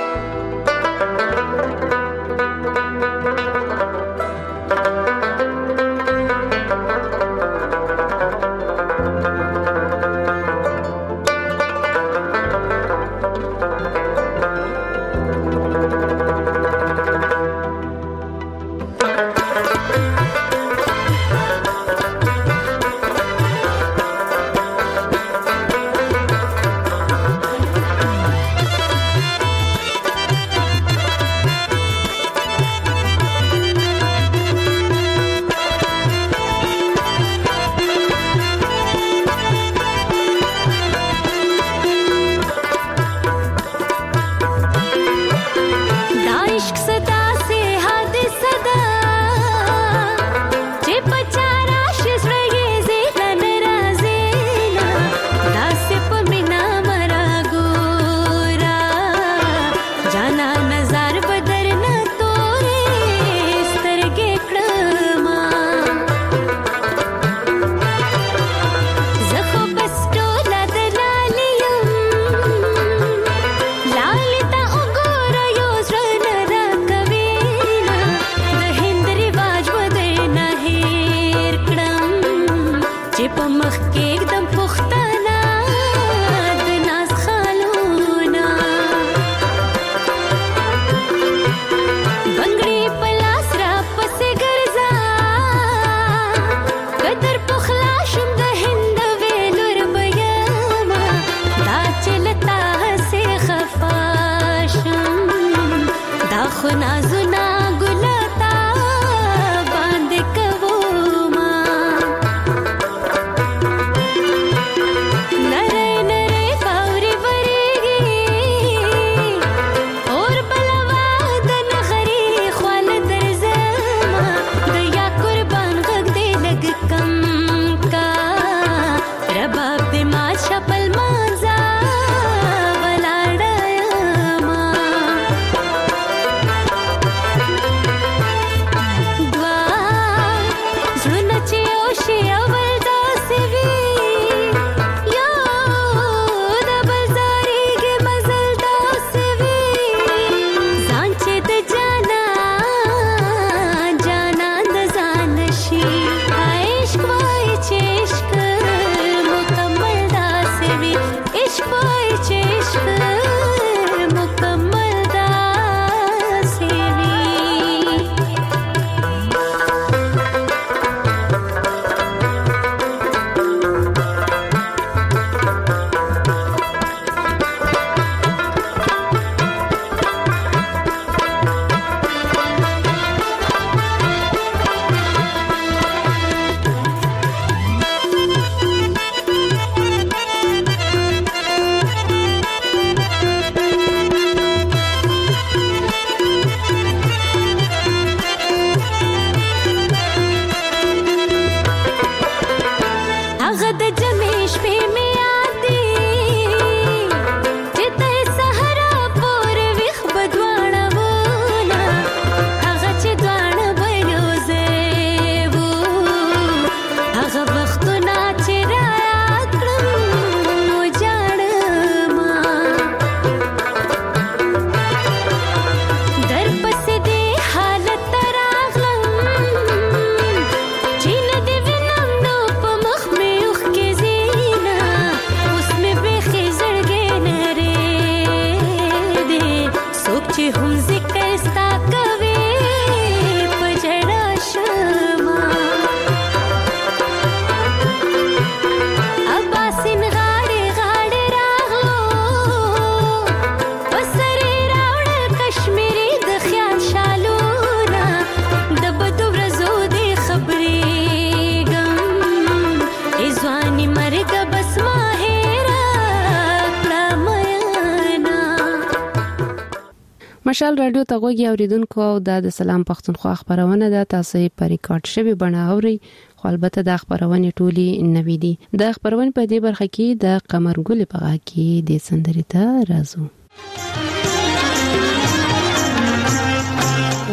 مشال رادیو ته غوږی اوریدونکو او د سلام پښتونخوا خبرونه ده تاسو په ریکارډ شوی بڼه اوري خو البته د خبرونه ټولي نوې دي د خبرونه په دې برخه کې د قمرګل په کې د سندرې ته راځو
وام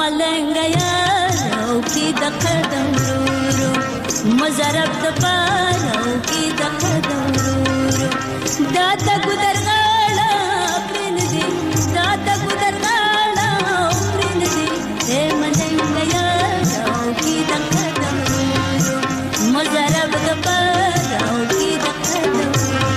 ملنګ یارو کی د قدم ورو مزرب د پارو کی د قدم ورو دا د ګدرغاړه پرن دي دا د ګدرغاړه پرن دي اے ملنګ یارو کی د قدم ورو مزرب د پارو کی د قدم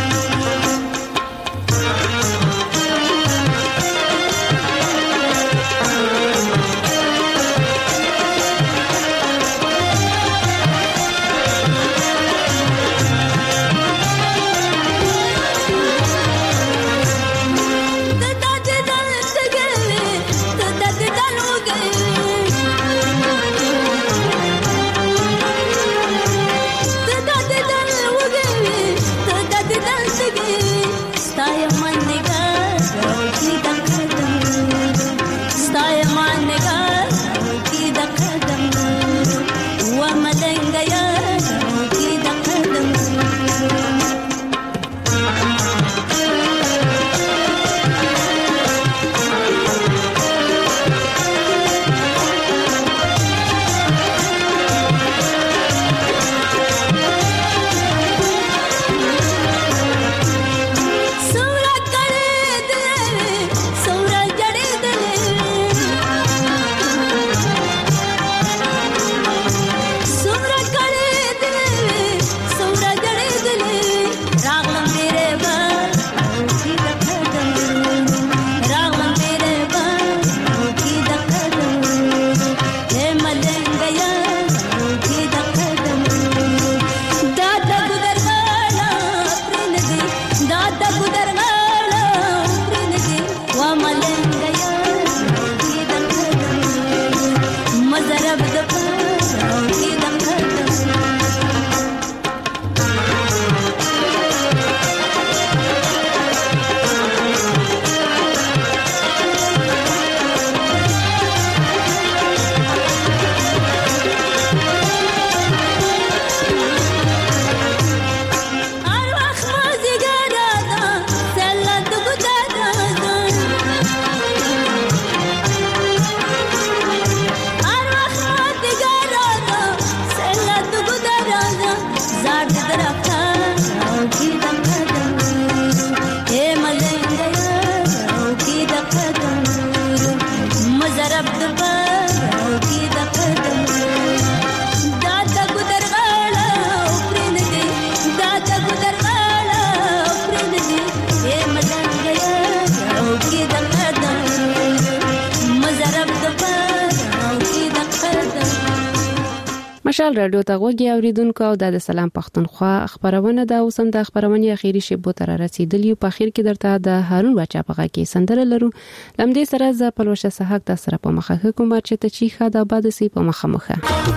مشال رادیو ته غوږی اوریدونکو او د سلام پښتونخوا خبرونه د اوسم د خبرونه اخیری شیبو تر رسیدلی په اخر کې درته د هارون بچا په کې سندره لرو لمدې سره ز پلوشه صحاک د سره په مخه کوم چې ته چی خا د آباد سي په مخه مخه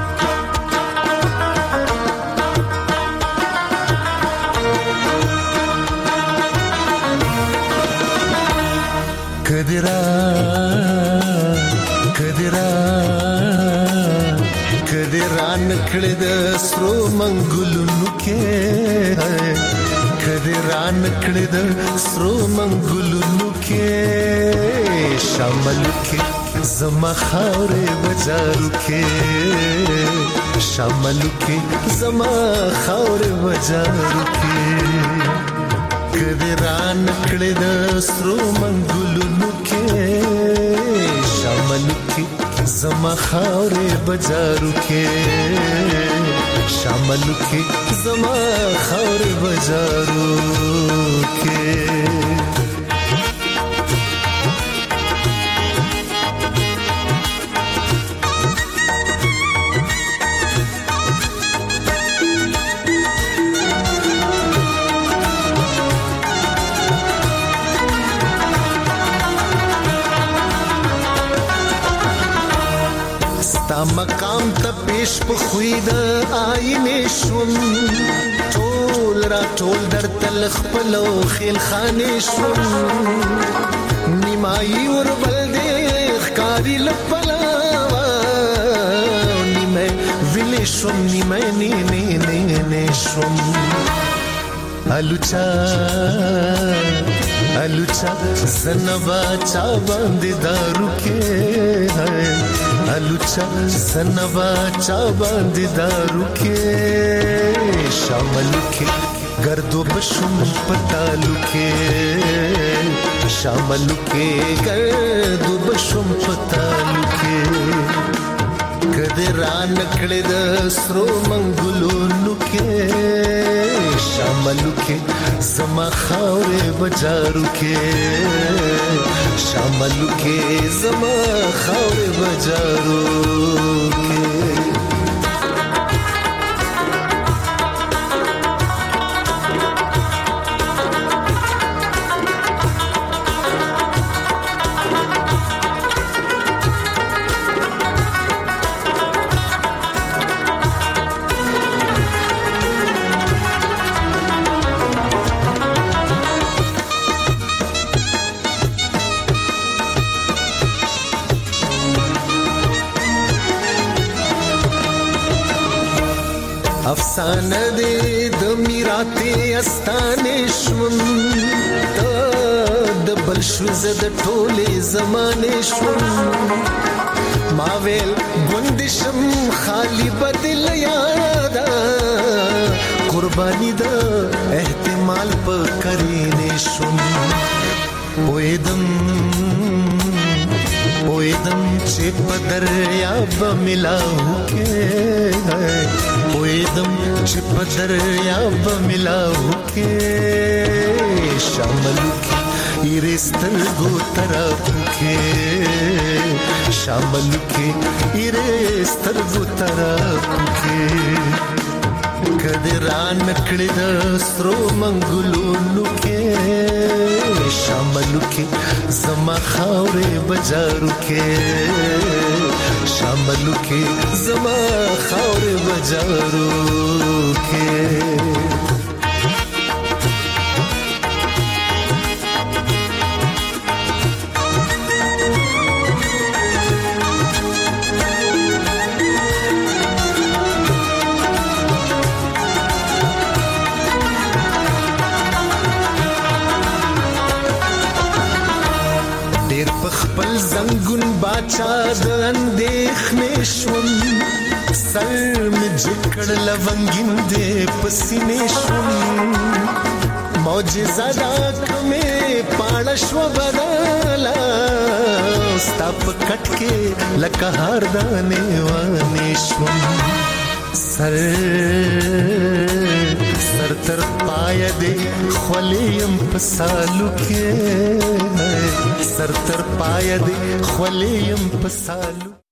کدرا کدرا کدران کړه د سرو منګلونو کې کدران کړه د سرو منګلونو کې شامل کې زما خاورې بازارو کې شامل کې زما خاورې بازارو کې کدران کړه د سرو منګلونو کې شامل کې زما خاورې بازارو کې شامل کې زما خاورې بازارو کې مقام ته پیش په خوید آینه شوم ټول را ټول در تل خپلو خیل خانه شوم نیمای ور بل دې ښکاری لپلا نیمه ویل شوم نیمه نه نه نه نه شوم الوچا الوچا زنبا چا باندې دارو کې अलुचा सनवा चा बांधी दारू के शामल के गर्दो बशुम पतालू के शामल के गर्दो बशुम पतालू के कदे रान कड़े दसरो मंगुलो नुके शामल के समा खावरे बजारू के शामल के समा खावरे बजारू के अफसाना दे द मिराते अस्ताने शुम त द बलशुज द टोले जमाने शुम मावेल गुंदिशम खाली बदल यादा कुर्बानी द एहतिमाल प करीने शुम पोएदम पोएदम चे पदर याब मिलाऊ के पोएदम चे पदर याब मिलाऊ के शामल के इरेस्तर गो तरफ के शामल के इरेस्तर गो तरफ के कदरान कड़िद स्रो मंगुलो नुके शामल के जमा खावरे बजारू के शामल के जमा खावरे बजारू के पल जंगुन बाचा द अंदेखने शुम सर में जिकड़ लवंगिन दे पसीने शुम मौजिज़ादा कमे पाड़श्व बदाला स्ताप कटके लकहार दाने वाने शुम सर सर तर पाय दे ख्वलियम पसालू के सर तर पाय दे ख्वलियम पसालू